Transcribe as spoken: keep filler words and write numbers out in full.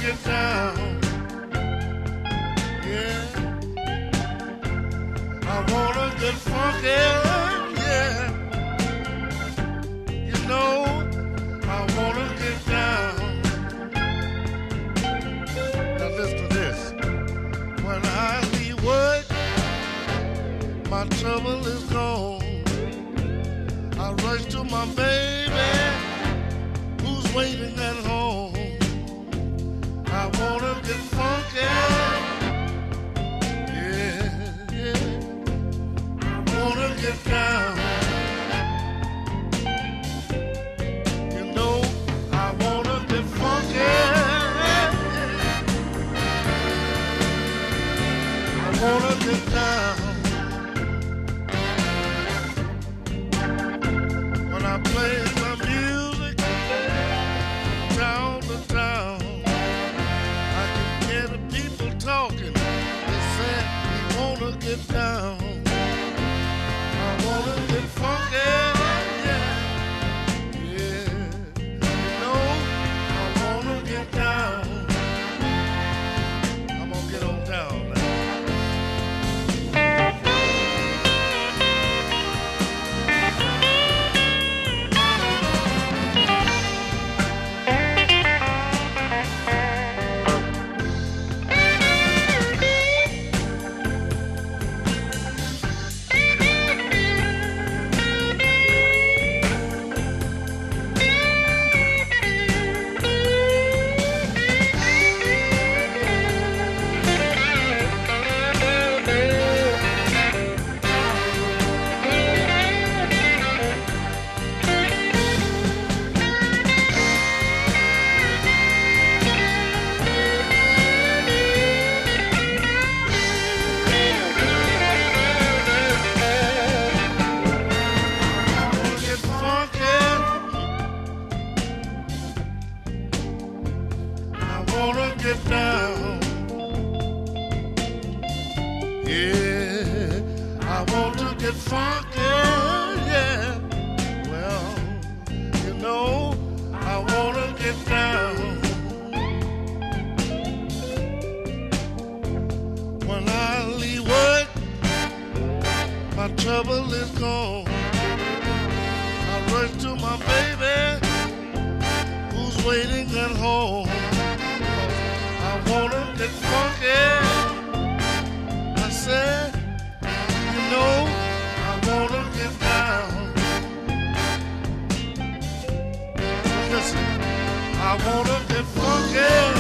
get down. Yeah. I wanna get funky. Yeah. You know, I wanna get down. Now listen to this. When I leave work, my trouble is gone. I rush to my baby, who's waiting at home. I wanna get funky, yeah, yeah. I wanna get down. You know, I wanna get funky, yeah. I wanna get down. When I play my music town to town, I can hear the people talking. They say we wanna get down. I wanna get funky, yeah, yeah. You know, I wanna get down. I'm gonna get on down now. Get down, yeah. I want to get funky, yeah. Well, you know, I want to get down. When I leave work, my trouble is gone. I rush to my baby, who's waiting at home. I wanna get funky. I said, you know, I wanna get down. Listen, I wanna get funky.